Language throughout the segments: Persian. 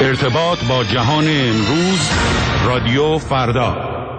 ارتباط با جهان امروز، رادیو فردا.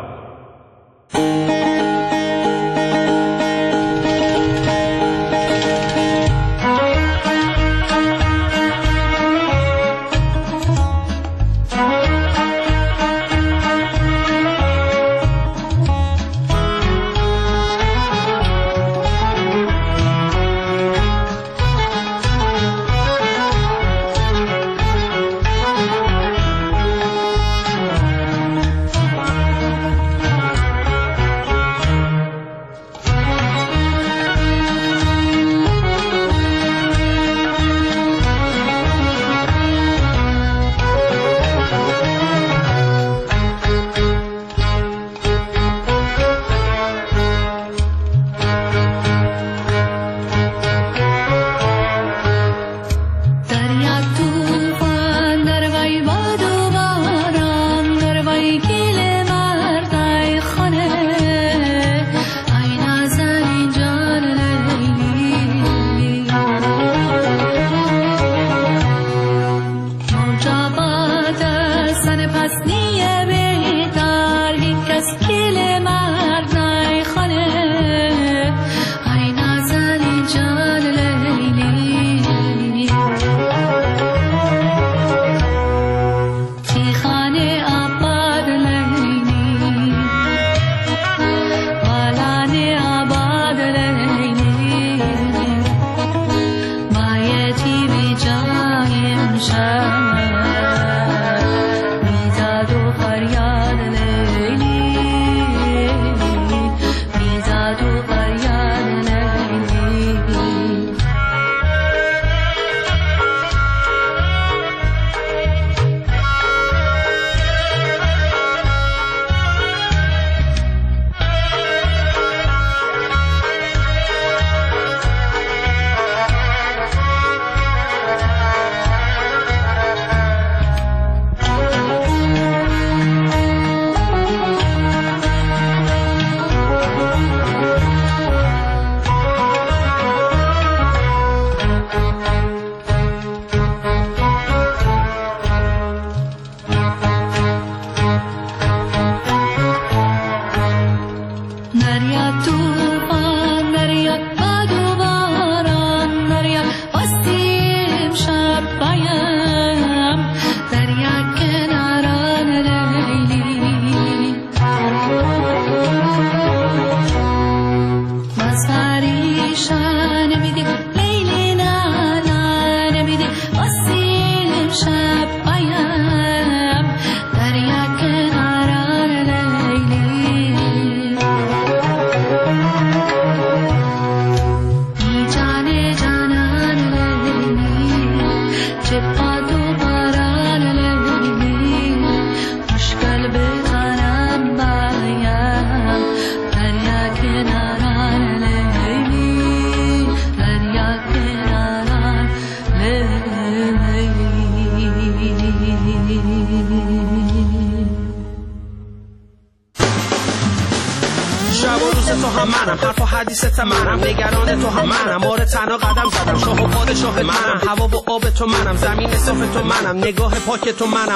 نگاه پاک تو منم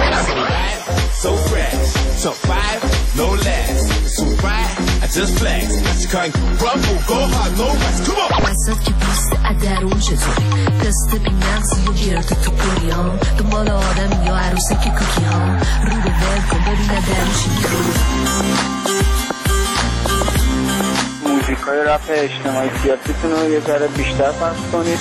So fresh, so fire, no less So bright, I just flex I just can't rumble, go hard, no rest, come on وسط که پوست ادرون چطوری تست بی نقصی و گرد تو پوری ها دنبال آدم یا عروسه که کوکی ها رو به ول کن ببین ادروشی موزیکای رپ اجتماعی سیاسیتون رو یه ذره بیشتر پخش کنید.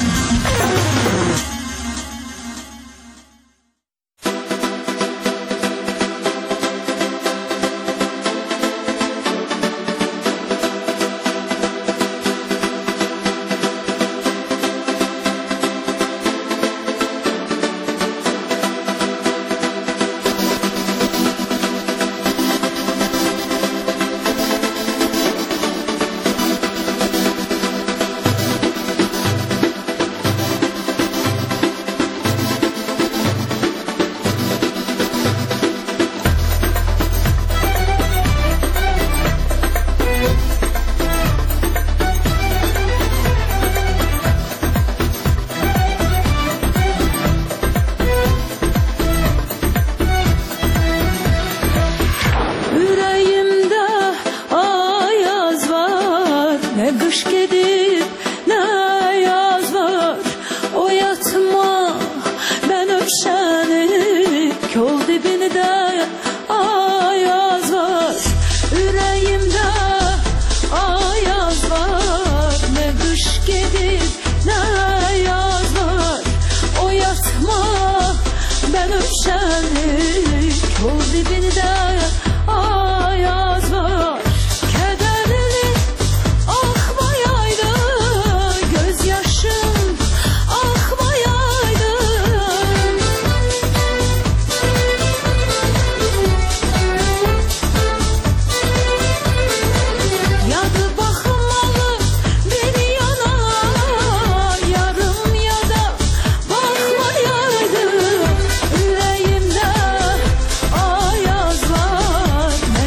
atma ben öpşenlik bul dibinde ayaz var. Kederli akmayaydı gözyaşım akmayaydı. Yadı bakmalı bir yana yarım ya da bakmayaydı. Yüreğimde ayaz var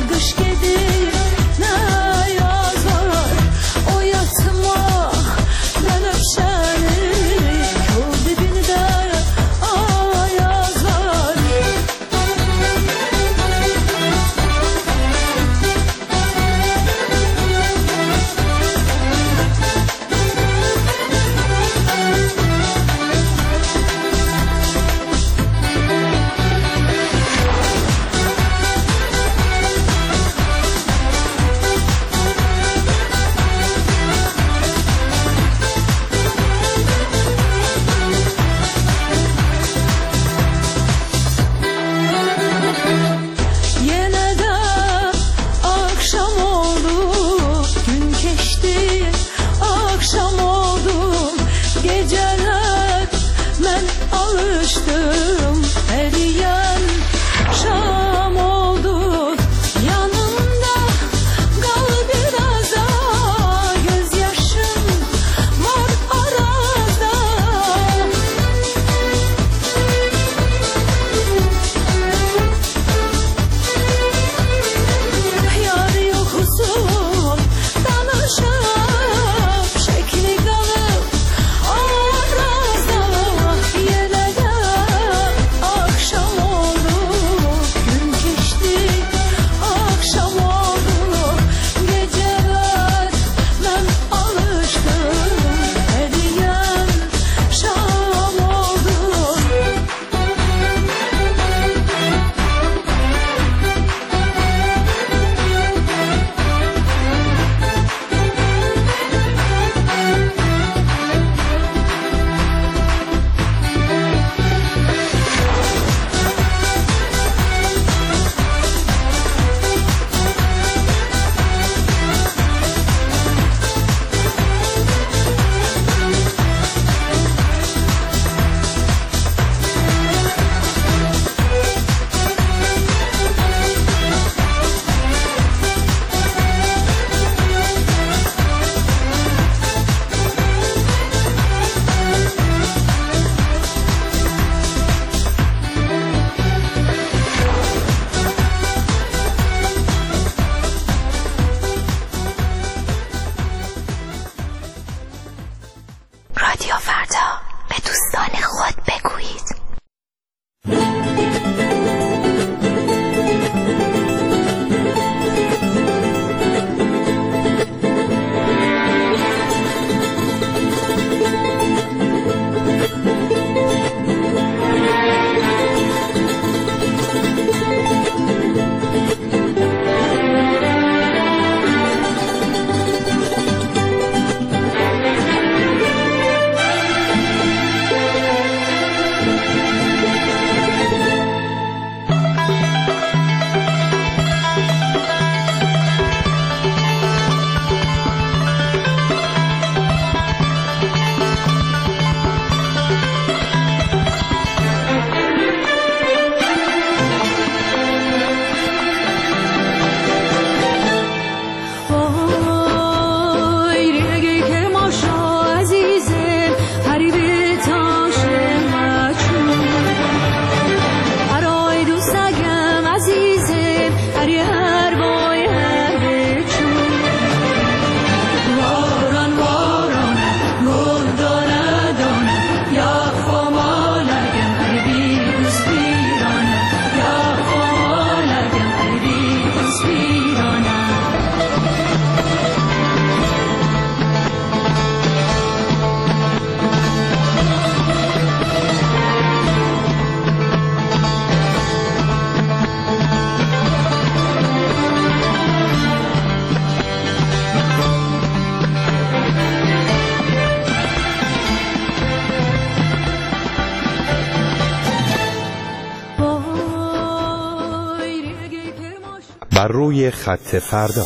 بر روی خط فردا.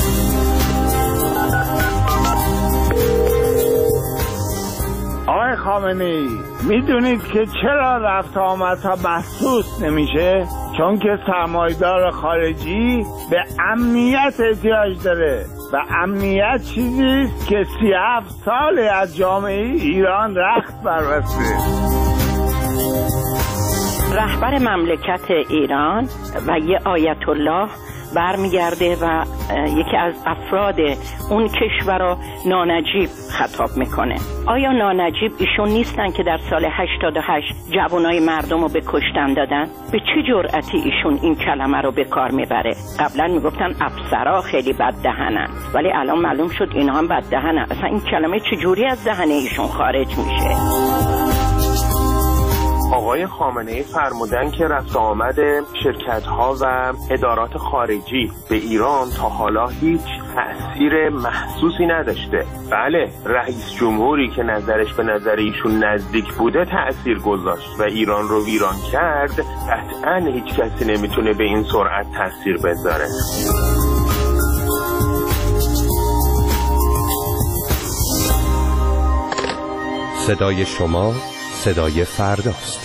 آقای خامنه‌ای، میدونید که چرا رفت آمدها محسوس نمیشه؟ چون که سرمایه‌دار خارجی به امنیت احتیاج داره و امنیت چیزیست که 37 سال از جامعه ایران رخت بربسته. رهبر مملکت ایران و یه آیت الله برمیگرده و یکی از افراد اون کشور رو نانجیب خطاب میکنه. آیا نانجیب ایشون نیستن که در سال 88 جوانای مردم رو به کشتن دادن؟ به چه جرأتی ایشون این کلمه رو به کار میبره؟ قبلا میگفتن افسرها خیلی بد دهنن، ولی الان معلوم شد اینا هم بد دهنن. اصلا این کلمه چجوری از دهن ایشون خارج میشه؟ آقای خامنه‌ای فرمودن که رفت آمد شرکت‌ها و ادارات خارجی به ایران تا حالا هیچ تأثیر محسوسی نداشته. بله، رئیس جمهوری که نظرش به نظر ایشون نزدیک بوده تأثیر گذاشت و ایران رو ویران کرد. قطعاً هیچ کسی نمیتونه به این سرعت تأثیر بذاره. صدای شما صدای فرداست.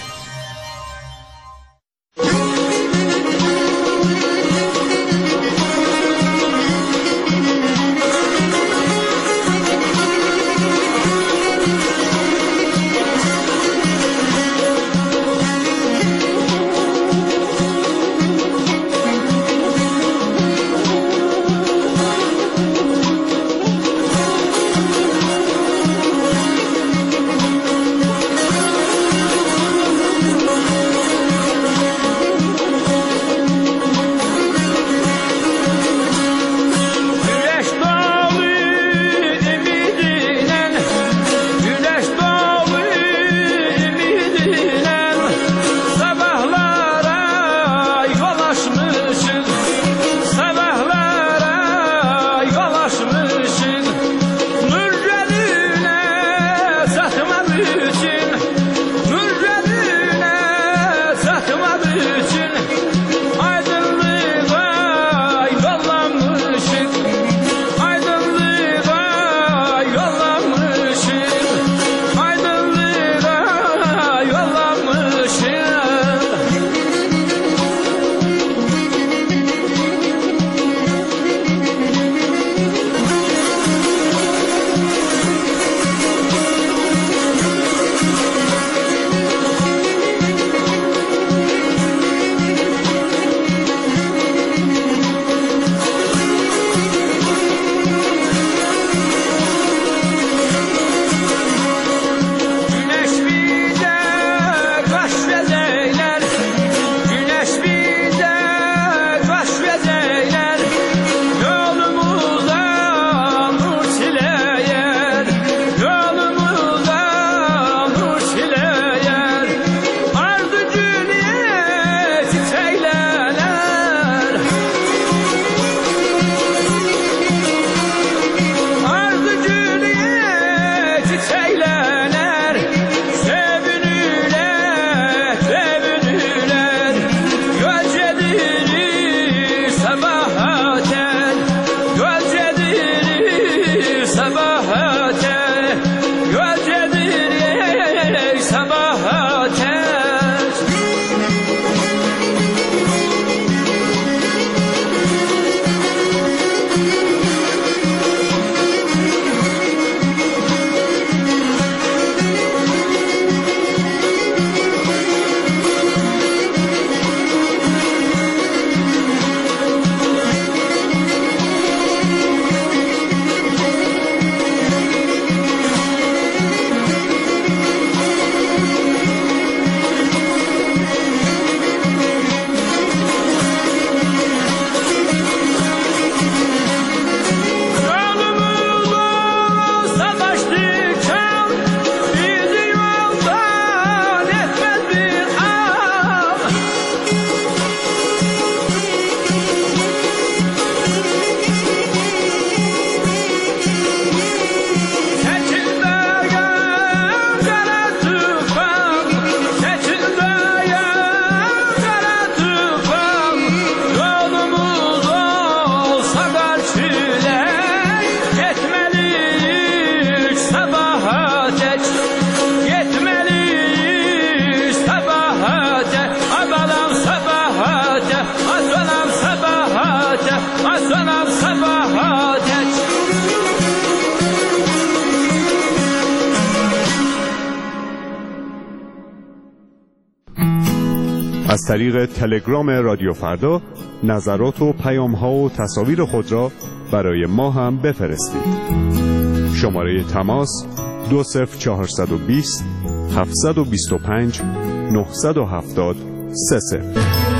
از طریق تلگرام رادیو فردا نظرات و پیام‌ها و تصاویر خود را برای ما هم بفرستید. شماره تماس 20420 725 970 30.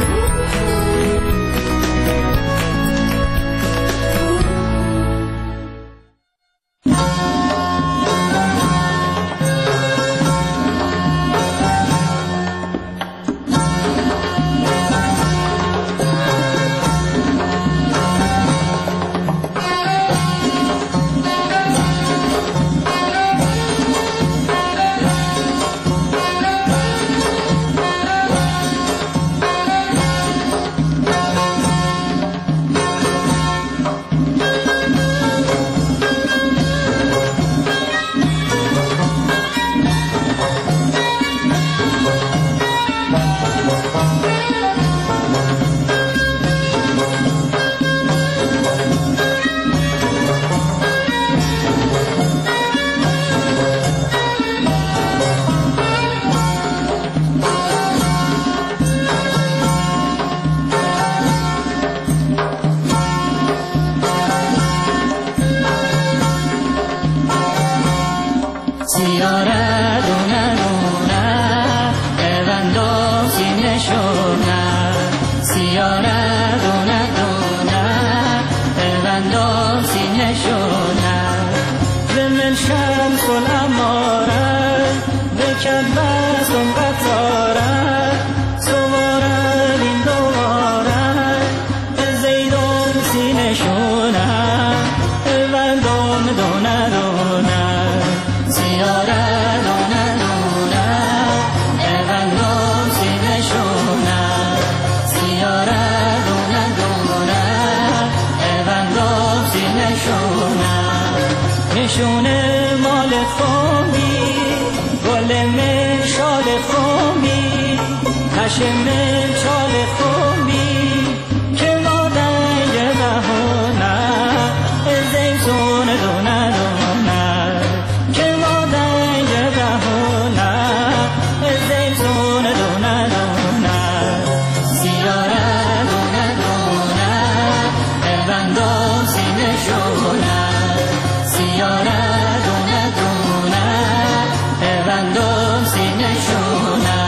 نشونه مال خومی گل من شال خومی هشم چال خومی که مادنگ بهونه زیتون دونه دونه که مادنگ بهونه زیتون دونه دونه سیاره دونه دونه بندم سینه شونه سیاره دونه دونه بندم سینه شونه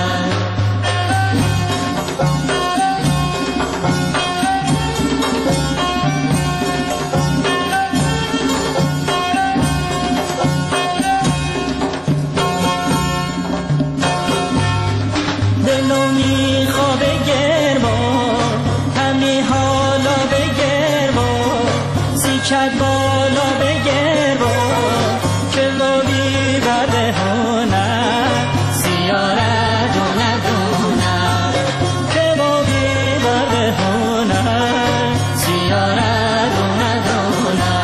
دلو میخواب گرما همی حالا بگرما سیکت بالا بگرما که بابی بده هونه سیاره دونه دونه که بابی بده هونه سیاره دونه دونه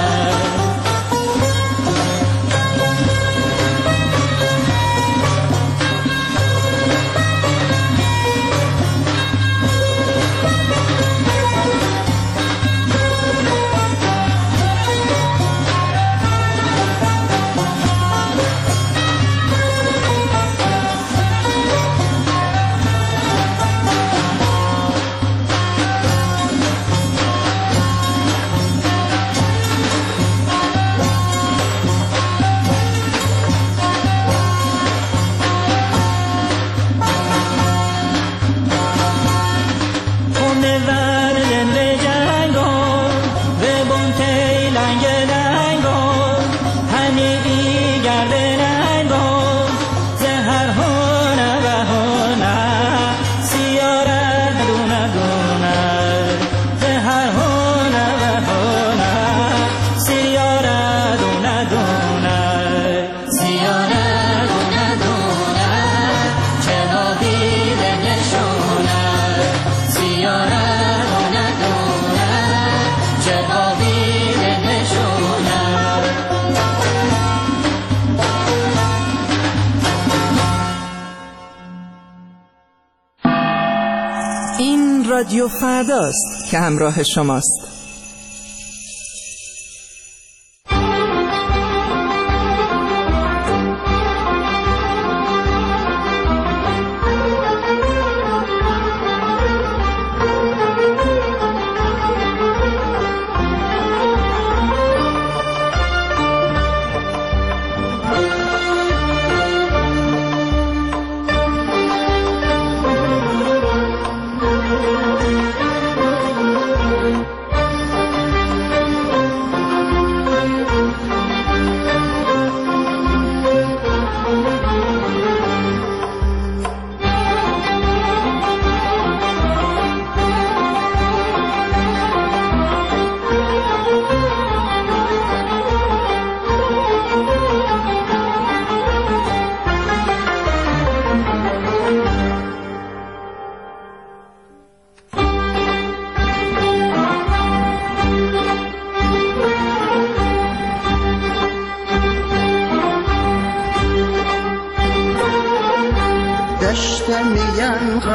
رادیو فرداست که همراه شماست.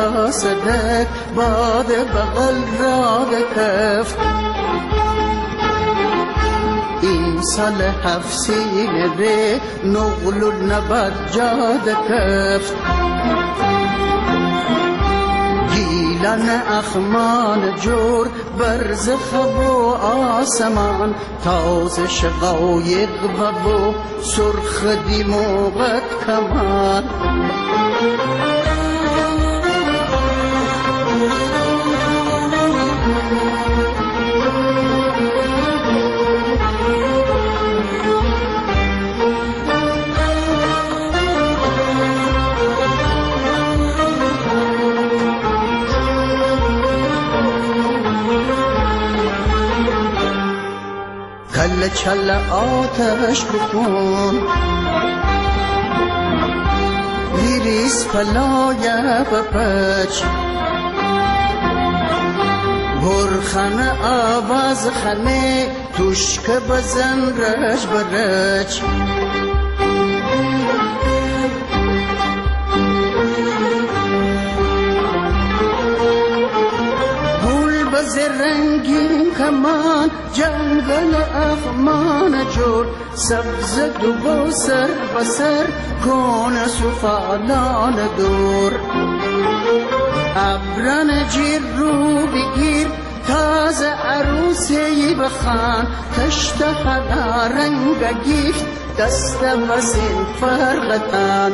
کاسدک باد بغل را کفت این سال حفصین ره نغل و نبد جاد کفت گیلن اخمان جور برز خب و آسمان تاز شقایق و سرخ دی موقت کمان کل چل آتش بکن لیریس پلای بپچ برخن آواز خنه توشک بزن رش برچ رنگین کمان جنگل اخمان جور سبز دو سر بسر کون سفالان دور ابران جیر رو بگیر تاز عروسی بخان تشت حدا رنگ گیفت دست وزین فرغتان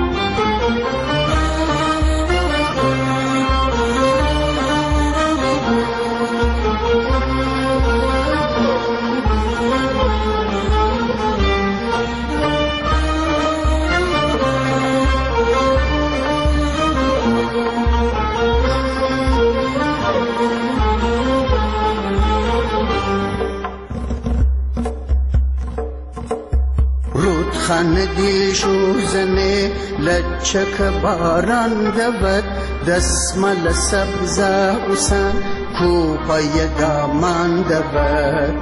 خان دل شوزنه لچک باران دود دسمال سبزه حسن کوپای دامان دود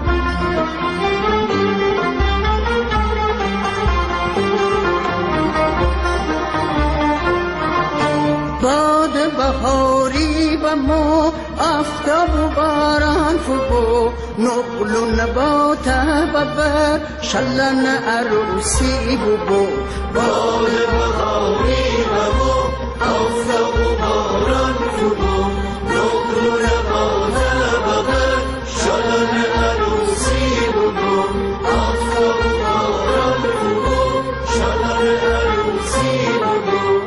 باد بهاری و مو آفتاب و باران فبو نقل و نبات ببر شلن عروسی ببو باد بهاری و مو آفتاب و باران فبو نقل و نبات ببر شلن عروسی ببو آفتاب و باران فبو شلن عروسی ببو.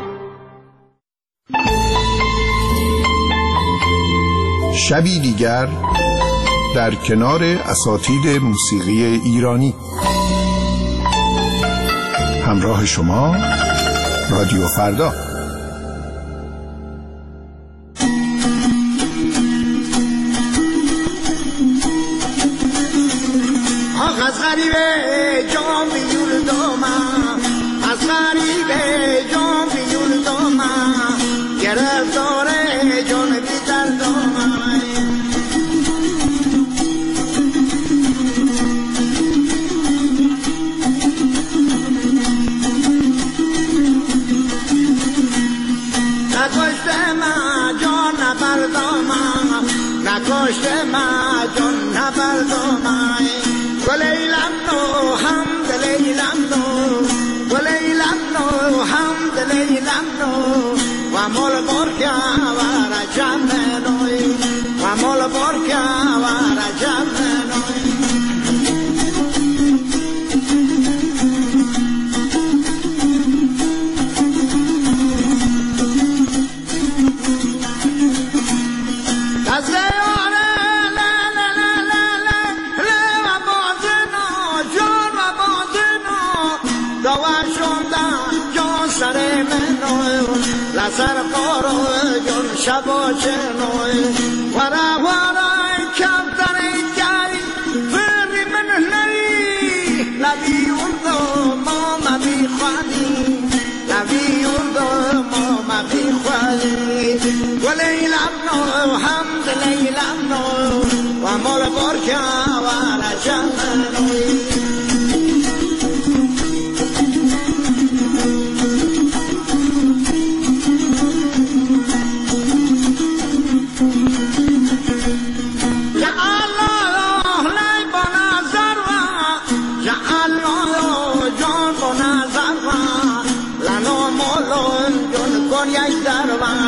شبی دیگر در کنار اساتید موسیقی ایرانی همراه شما رادیو فردا. از غریبه جام بیوردم از غریبه جام بیوردم گرفتار جان بیدردم نکشته من جان نبردم نکشته من جان نبردم گلیلم نو هم دلیلم نو گلیلم نو هم دلیلم نو و مال برکه و رجم نوی و مال برکه و رجم نوی سر قارو جون شبا چنوی ورا ورا کمتر جای فری من نری لبی اردو ماما بی خوادی لبی اردو ماما بی خوادی ولیلم نو حمد لیلم نو و مال برکه و رجم نوی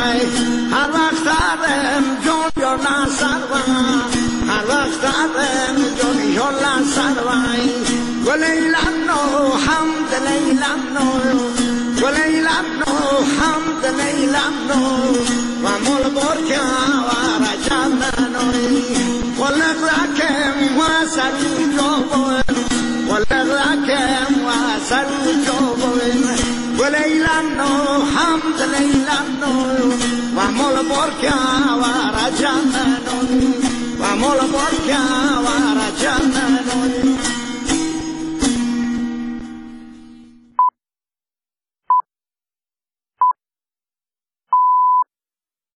وای هر وقت دارم جون نصر وای هر وقت دارم جون نصر وای ولیلم نو حمد لیلم نو ولیلم نو حمد لیلم نو و مول برکه و رجم نوی ولق رکم و سرو جوبون ولق رکم و سرو جوبون ولیلم نو حمد لیلم نو و مول برکه و رجم نوی و مول برکه و رجم